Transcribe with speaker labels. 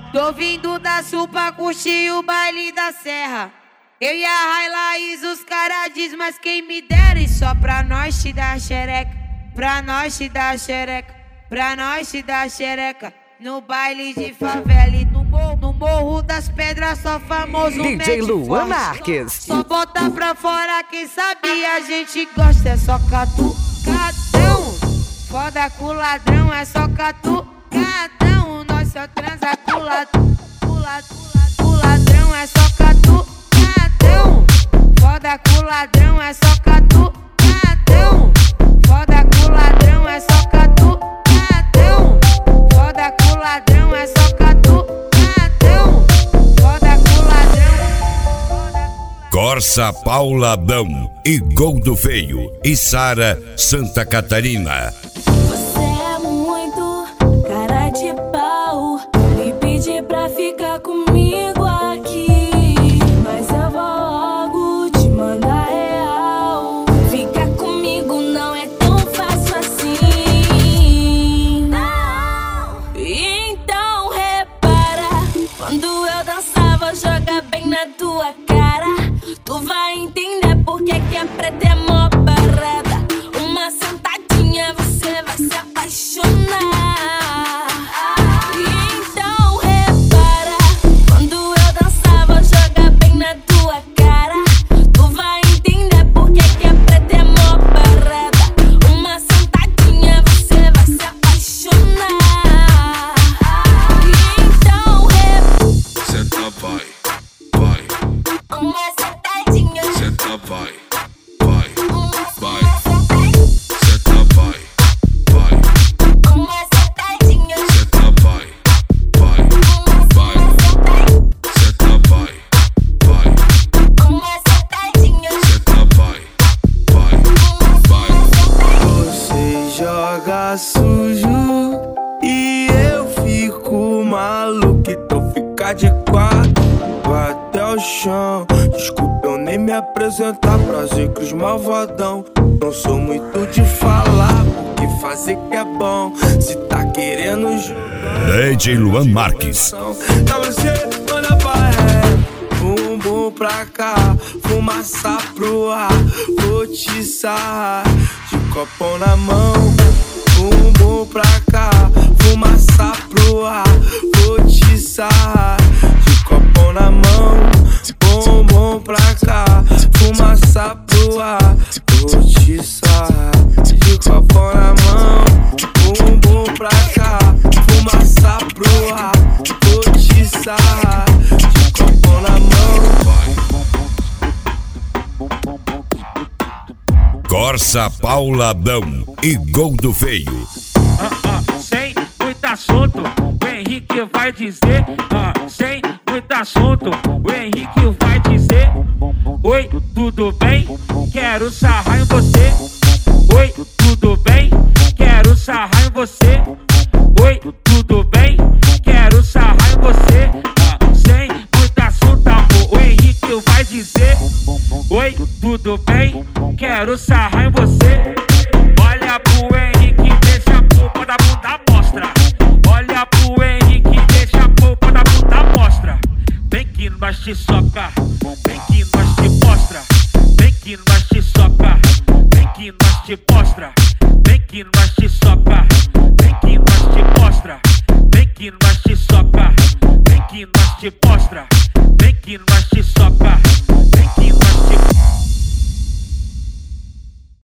Speaker 1: Tô vindo da Sul pra curtir o baile da Serra. Eu e a Railaís, os caras diz, mas quem me dera. E só pra nós te dar xereca, pra nós te dar xereca, pra nós te dar xereca. No baile de favela e no morro das pedras, só famoso
Speaker 2: DJ Luan Marques.
Speaker 1: Só bota pra fora, quem sabe a gente gosta. É só catucadão, foda com ladrão. É só catucadão, nós só transa com ladrão. É só catucadão, foda com ladrão. É só catucadão, foda com ladrão. É só catucadão, foda com ladrão. É só catucadão, foda com ladrão.
Speaker 3: Corsa Pauladão e Gol do Feio e Sara Santa Catarina.
Speaker 4: Você é muito cara de pau, me pede pra ficar comigo aqui, mas eu vou logo te mandar real. Ficar comigo não é tão fácil assim, não. Então repara, quando eu dançava, joga bem na tua cara. Tu vai entender porque que a preta é mó parada. Uma sentadinha você vai se apaixonar. Então repara, quando eu dançava, joga bem na tua cara. Tu vai entender porque que a preta é mó parada. Uma sentadinha você vai se apaixonar. Então
Speaker 3: Senta, vai.
Speaker 4: uma sentadinha.
Speaker 3: Senta, vai.
Speaker 4: Senta, vai. Uma sentadinha.
Speaker 3: Senta, vai. Senta, vai.
Speaker 4: Uma sentadinha.
Speaker 3: Senta, vai.
Speaker 5: Você joga sujo e eu fico maluco. Então fica de quatro, vai até o chão. Desculpa eu nem me apresentar, prazer que os malvadão. Não sou muito de falar, porque fazer que é bom. Se tá querendo jogar,
Speaker 3: DJ Luan Marques.
Speaker 5: pra você manda pra ré, bumbum pra cá, fumaça pro ar. Vou te sarrar de copão na mão. Bumbum pra cá, fumaça pro ar. Vou te sarrar de copão na mão. Bumbum pra cá, fumaça pro ar. Vou te sarrar de copão na mão. Bumbum pra cá, fumaça pro ar. Vou te sarrar de copão na mão.
Speaker 3: Corsa Pauladão e Gol do Feio.
Speaker 6: Sem muito assunto, o Henrique vai dizer. Sem muito assunto, o Henrique vai dizer. Oi, tudo bem? Quero sarrar em você. Oi, tudo bem? Quero sarrar em você. Oi, tudo bem? Quero sarrar em você. Sem muito assunto, amor, o Henrique vai dizer. Oi, tudo bem? Quero sarrar em você. Olha pro Henrique, deixa a polpa da bunda mostra. Olha pro Henrique, deixa a polpa da bunda mostra. Vem que nós te soca, vem que nós te mostra. Vem que nós te soca, vem que nós te mostra. Vem que nós te soca, vem que nós te mostra. Vem que nós te soca, vem que nós te mostra. Vem que nós te